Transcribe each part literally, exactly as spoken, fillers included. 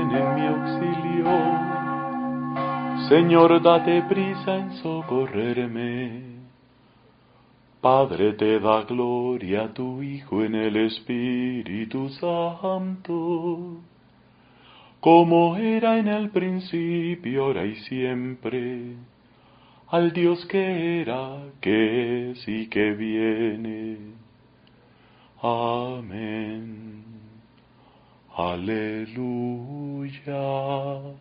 ven en mi auxilio. Señor, date prisa en socorrerme. Padre, te da gloria a tu Hijo en el Espíritu Santo, como era en el principio, ahora y siempre, al Dios que era, que es y que viene. Amén. Aleluya.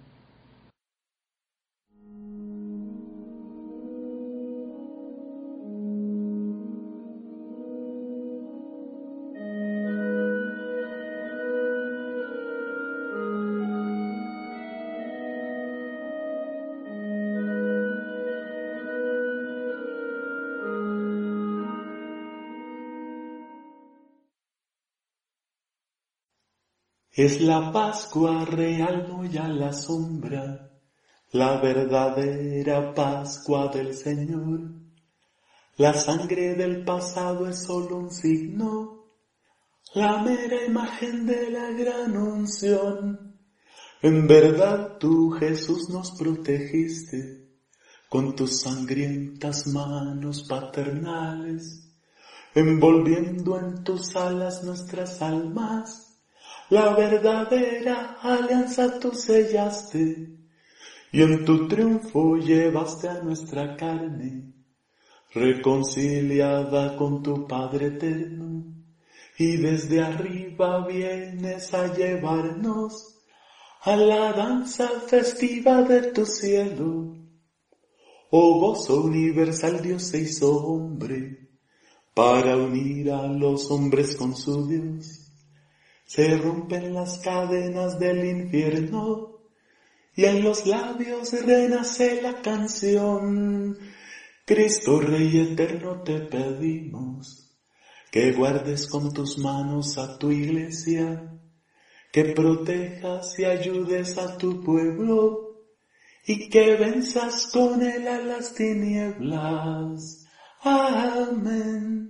Es la Pascua real, no ya la sombra, la verdadera Pascua del Señor. La sangre del pasado es solo un signo, la mera imagen de la gran unción. En verdad tú, Jesús, nos protegiste con tus sangrientas manos paternales, envolviendo en tus alas nuestras almas. La verdadera alianza tú sellaste, y en tu triunfo llevaste a nuestra carne, reconciliada con tu Padre eterno, y desde arriba vienes a llevarnos a la danza festiva de tu cielo. Oh gozo universal, Dios se hizo hombre, para unir a los hombres con su Dios. Se rompen las cadenas del infierno y en los labios renace la canción. Cristo Rey eterno, te pedimos que guardes con tus manos a tu iglesia, que protejas y ayudes a tu pueblo y que venzas con él a las tinieblas. Amén.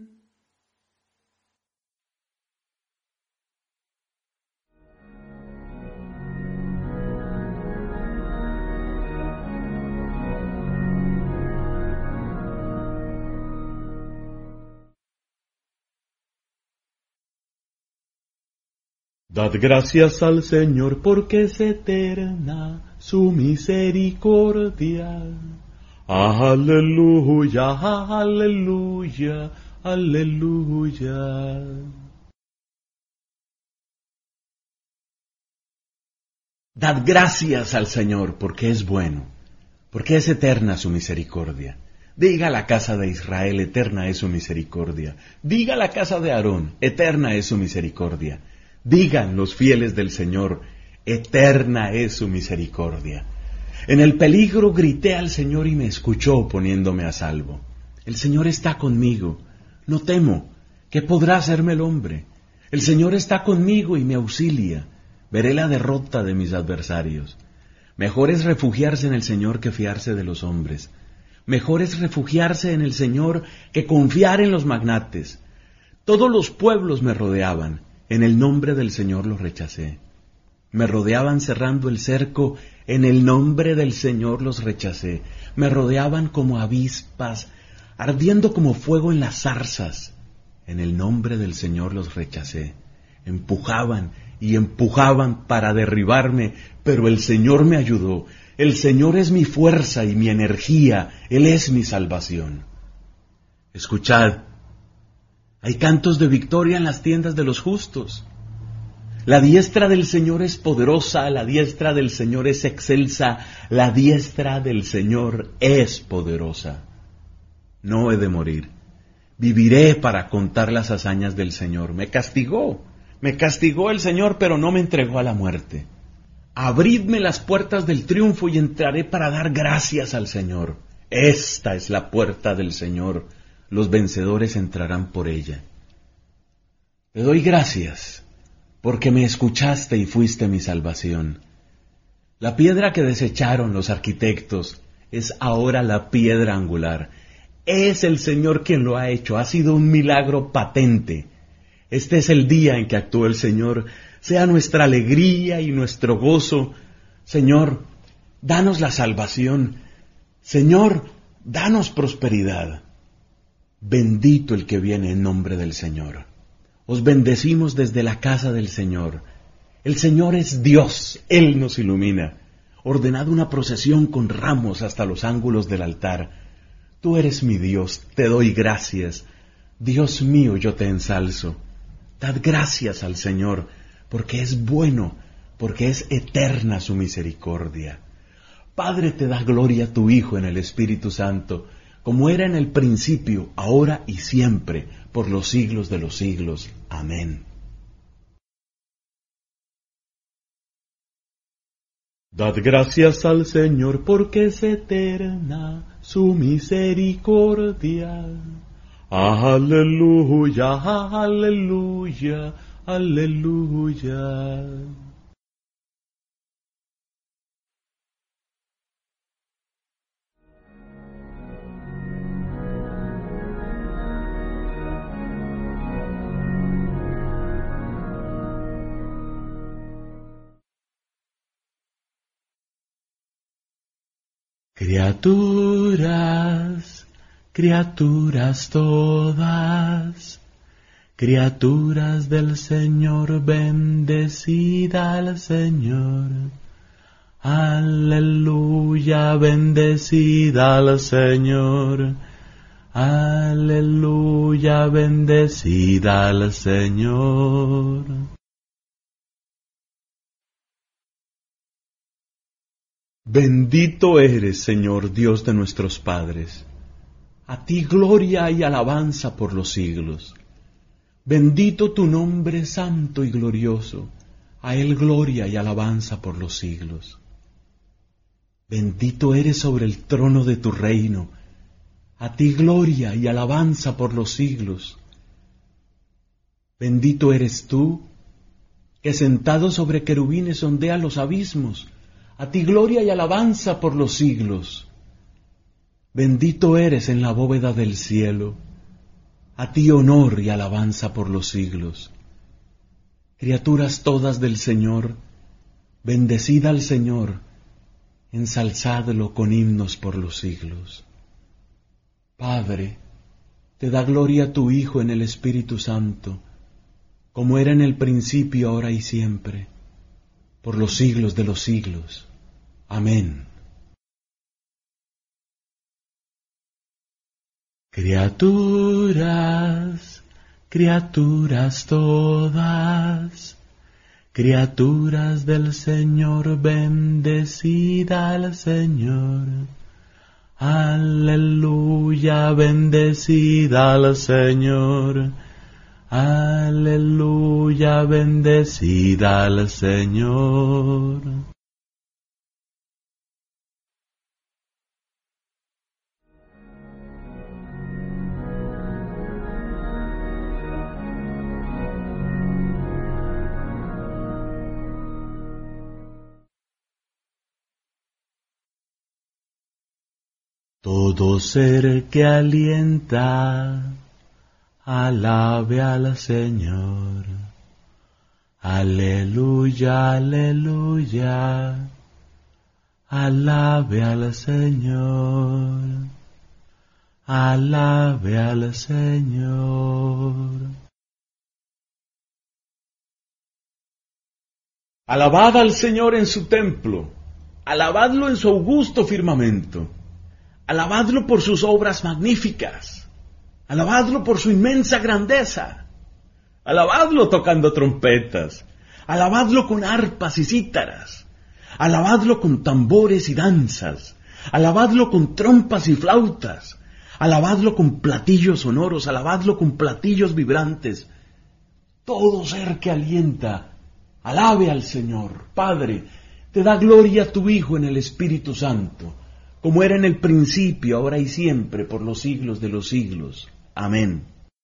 Dad gracias al Señor porque es eterna su misericordia. Aleluya, aleluya, aleluya. Dad gracias al Señor porque es bueno, porque es eterna su misericordia. Diga la casa de Israel, eterna es su misericordia. Diga la casa de Aarón, eterna es su misericordia. Digan los fieles del Señor, eterna es su misericordia. En el peligro grité al Señor y me escuchó poniéndome a salvo. El Señor está conmigo, no temo, ¿qué podrá hacerme el hombre? El Señor está conmigo y me auxilia, veré la derrota de mis adversarios. Mejor es refugiarse en el Señor que fiarse de los hombres. Mejor es refugiarse en el Señor que confiar en los magnates. Todos los pueblos me rodeaban. En el nombre del Señor los rechacé. Me rodeaban cerrando el cerco, en el nombre del Señor los rechacé. Me rodeaban como avispas, ardiendo como fuego en las zarzas. En el nombre del Señor los rechacé. Empujaban y empujaban para derribarme, pero el Señor me ayudó. El Señor es mi fuerza y mi energía, Él es mi salvación. Escuchad. Hay cantos de victoria en las tiendas de los justos. La diestra del Señor es poderosa, la diestra del Señor es excelsa, la diestra del Señor es poderosa. No he de morir. Viviré para contar las hazañas del Señor. Me castigó, me castigó el Señor, pero no me entregó a la muerte. Abridme las puertas del triunfo y entraré para dar gracias al Señor. Esta es la puerta del Señor. Los vencedores entrarán por ella. Te doy gracias, porque me escuchaste y fuiste mi salvación. La piedra que desecharon los arquitectos es ahora la piedra angular. Es el Señor quien lo ha hecho, ha sido un milagro patente. Este es el día en que actuó el Señor. sea nuestra alegría y nuestro gozo. Señor, danos la salvación. Señor, danos prosperidad. Bendito el que viene en nombre del Señor. Os bendecimos desde la casa del Señor. El Señor es Dios, Él nos ilumina. Ordenad una procesión con ramos hasta los ángulos del altar. Tú eres mi Dios, te doy gracias. Dios mío, yo te ensalzo. Dad gracias al Señor, porque es bueno, porque es eterna su misericordia. Padre, te da gloria a tu Hijo en el Espíritu Santo, como era en el principio, ahora y siempre, por los siglos de los siglos. Amén. Dad gracias al Señor, porque es eterna su misericordia. Aleluya, aleluya, aleluya. Criaturas, criaturas todas, criaturas del Señor, bendecida al Señor. Aleluya, bendecida al Señor. Aleluya, bendecida al Señor. Bendito eres, Señor, Dios de nuestros padres. A ti gloria y alabanza por los siglos. Bendito tu nombre santo y glorioso. A él gloria y alabanza por los siglos. Bendito eres sobre el trono de tu reino. A ti gloria y alabanza por los siglos. Bendito eres tú, que sentado sobre querubines sondea los abismos. A ti gloria y alabanza por los siglos. Bendito eres en la bóveda del cielo. A ti honor y alabanza por los siglos. Criaturas todas del Señor, bendecid al Señor, ensalzadlo con himnos por los siglos. Padre, te da gloria tu Hijo en el Espíritu Santo, como era en el principio, ahora y siempre, por los siglos de los siglos. Amén. Criaturas, criaturas todas, criaturas del Señor, bendecida al Señor. Aleluya, bendecida al Señor. Aleluya, bendecida al Señor. Todo ser que alienta, alabe al Señor. Aleluya, aleluya, alabe al Señor. Alabe al Señor. Alabad al Señor en su templo, alabadlo en su augusto firmamento. Alabadlo por sus obras magníficas. Alabadlo por su inmensa grandeza. Alabadlo tocando trompetas. Alabadlo con arpas y cítaras. Alabadlo con tambores y danzas. Alabadlo con trompas y flautas. Alabadlo con platillos sonoros. Alabadlo con platillos vibrantes. Todo ser que alienta, alabe al Señor. Padre, te da gloria a tu Hijo en el Espíritu Santo, como era en el principio, ahora y siempre, por los siglos de los siglos. Amén.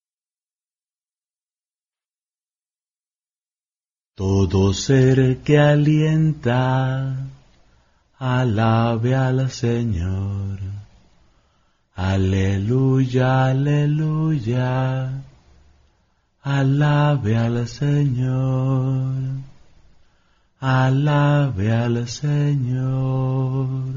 Todo ser que alienta, alabe al Señor. Aleluya, aleluya, Alabe al Señor, alabe al Señor.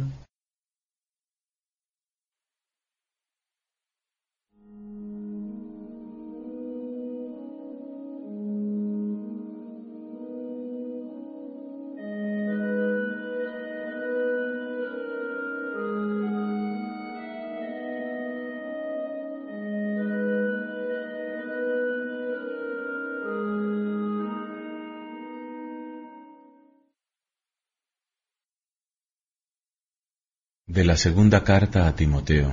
De la segunda carta a Timoteo.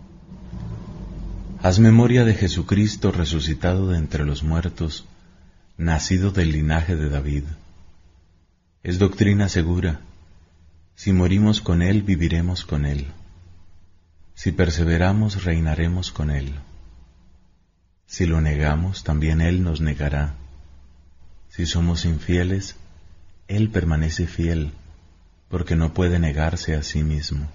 Haz memoria de Jesucristo resucitado de entre los muertos, nacido del linaje de David. Es doctrina segura. Si morimos con Él, viviremos con Él. Si perseveramos, reinaremos con Él. Si lo negamos, también Él nos negará. Si somos infieles, Él permanece fiel, porque no puede negarse a sí mismo.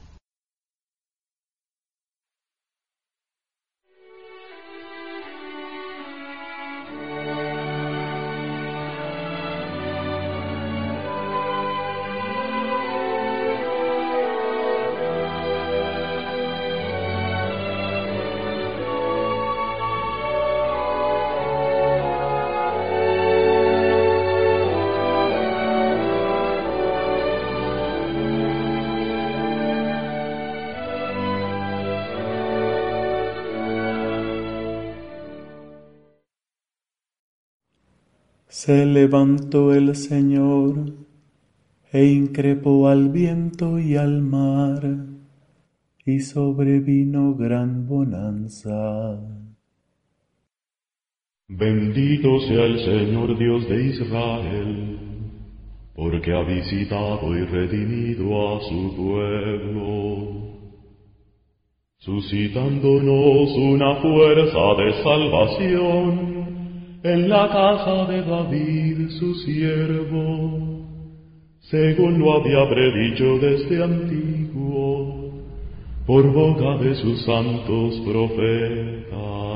Se levantó el Señor e increpó al viento y al mar, y sobrevino gran bonanza. Bendito sea el Señor Dios de Israel, porque ha visitado y redimido a su pueblo, suscitándonos una fuerza de salvación en la casa de David su siervo, según lo había predicho desde antiguo, por boca de sus santos profetas.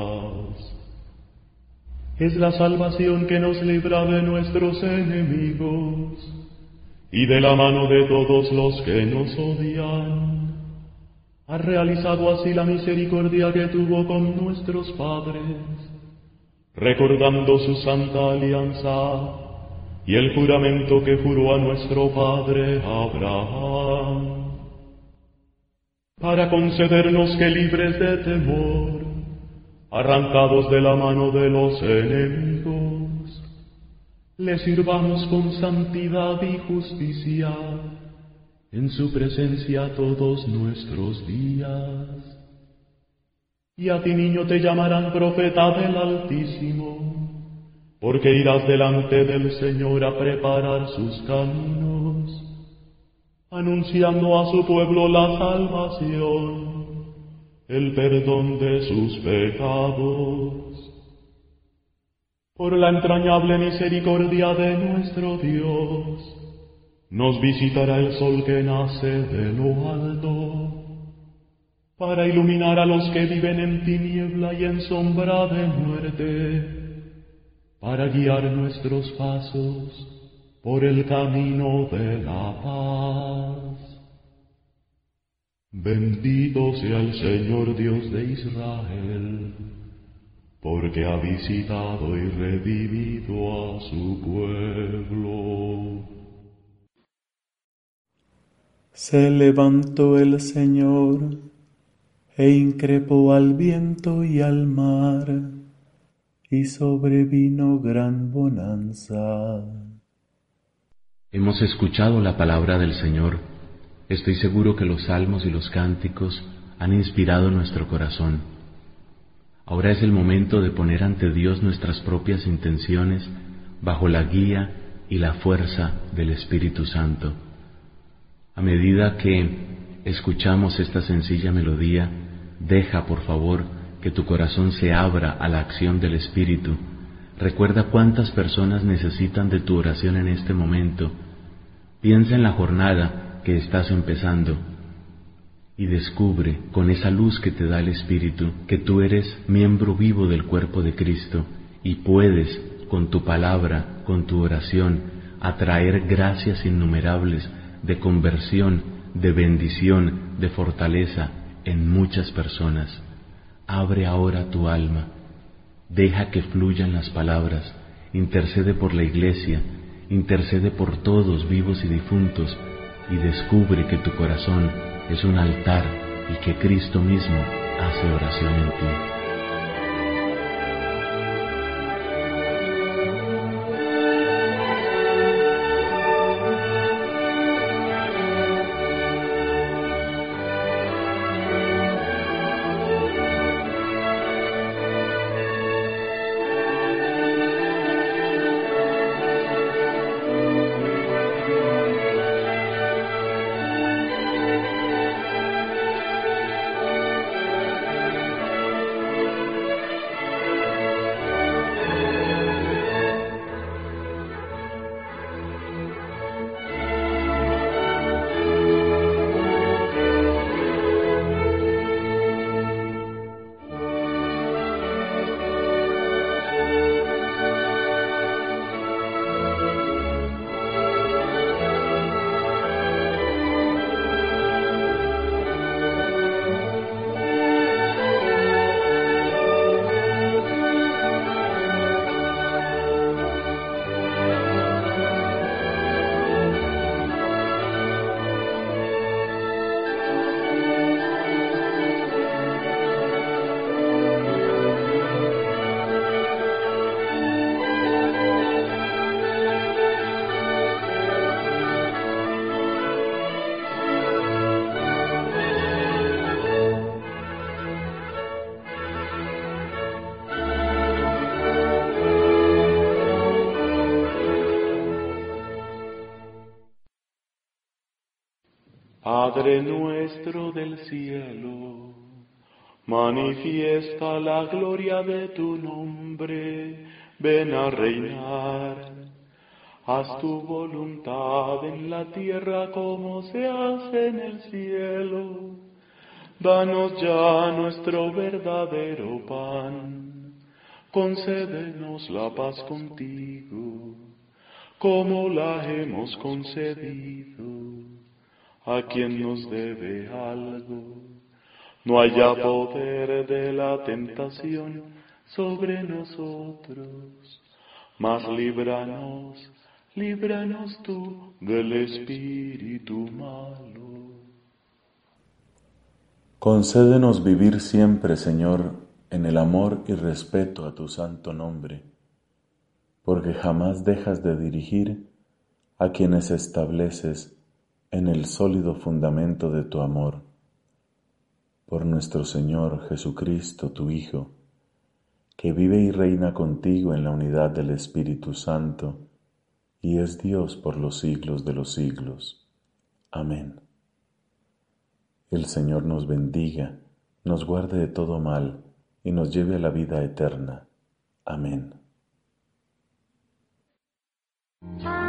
Es la salvación que nos libra de nuestros enemigos y de la mano de todos los que nos odian. Ha realizado así la misericordia que tuvo con nuestros padres, recordando su santa alianza y el juramento que juró a nuestro padre Abraham, para concedernos que, libres de temor, arrancados de la mano de los enemigos, le sirvamos con santidad y justicia en su presencia todos nuestros días. Y a ti, niño, te llamarán profeta del Altísimo, porque irás delante del Señor a preparar sus caminos, anunciando a su pueblo la salvación, el perdón de sus pecados. Por la entrañable misericordia de nuestro Dios, nos visitará el sol que nace de lo alto, para iluminar a los que viven en tiniebla y en sombra de muerte, para guiar nuestros pasos por el camino de la paz. Bendito sea el Señor Dios de Israel, porque ha visitado y redimido a su pueblo. Se levantó el Señor e increpó al viento y al mar, y sobrevino gran bonanza. Hemos escuchado la palabra del Señor. Estoy seguro que los salmos y los cánticos han inspirado nuestro corazón. Ahora es el momento de poner ante Dios nuestras propias intenciones bajo la guía y la fuerza del Espíritu Santo. A medida que escuchamos esta sencilla melodía, deja, por favor, que tu corazón se abra a la acción del Espíritu. Recuerda cuántas personas necesitan de tu oración en este momento. Piensa en la jornada que estás empezando y descubre, con esa luz que te da el Espíritu, que tú eres miembro vivo del cuerpo de Cristo y puedes, con tu palabra, con tu oración, atraer gracias innumerables de conversión, de bendición, de fortaleza en muchas personas. Abre ahora tu alma, deja que fluyan las palabras, intercede por la Iglesia, intercede por todos vivos y difuntos, y descubre que tu corazón es un altar y que Cristo mismo hace oración en ti. Padre nuestro del cielo, manifiesta la gloria de tu nombre, ven a reinar. Haz tu voluntad en la tierra como se hace en el cielo. Danos ya nuestro verdadero pan, concédenos la paz contigo, como la hemos concedido a quien nos debe algo. No haya poder de la tentación sobre nosotros, mas líbranos, líbranos tú del espíritu malo. Concédenos vivir siempre, Señor, en el amor y respeto a tu santo nombre, porque jamás dejas de dirigir a quienes estableces en el sólido fundamento de tu amor. Por nuestro Señor Jesucristo, tu Hijo, que vive y reina contigo en la unidad del Espíritu Santo, y es Dios por los siglos de los siglos. Amén. El Señor nos bendiga, nos guarde de todo mal, y nos lleve a la vida eterna. Amén.